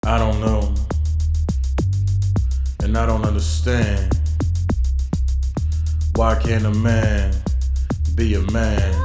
I don't know, and I don't understand. Why can't a man be a man?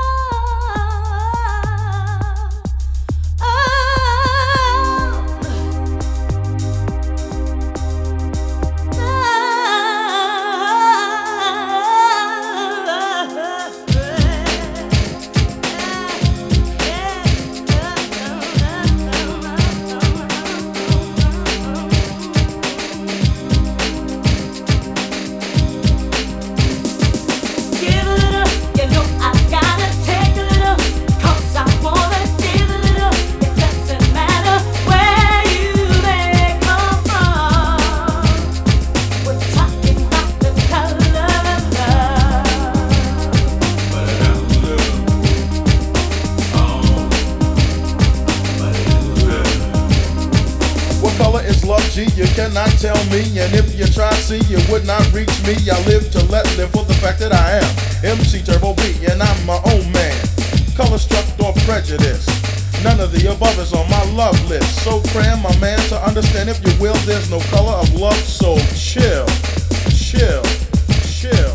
Love G, you cannot tell me, and if you try, see, you would not reach me. I live to let live for the fact that I am MC Turbo B, and I'm my own man. Color struck or prejudice, none of the above is on my love list. So cram my man to understand, if you will, there's no color of love, so chill, chill, chill.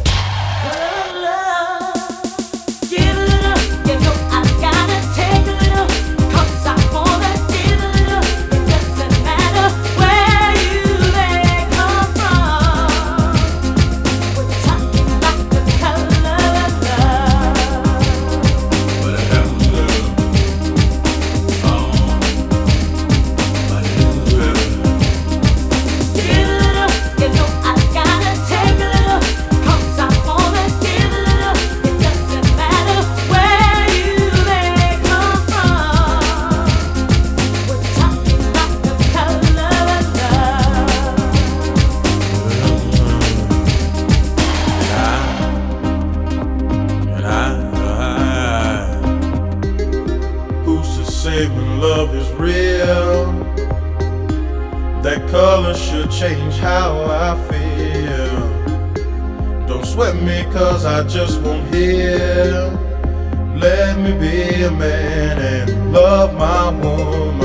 When love is real, that color should change how I feel. Don't sweat me, cause I just won't heal. Let me be a man and love my woman.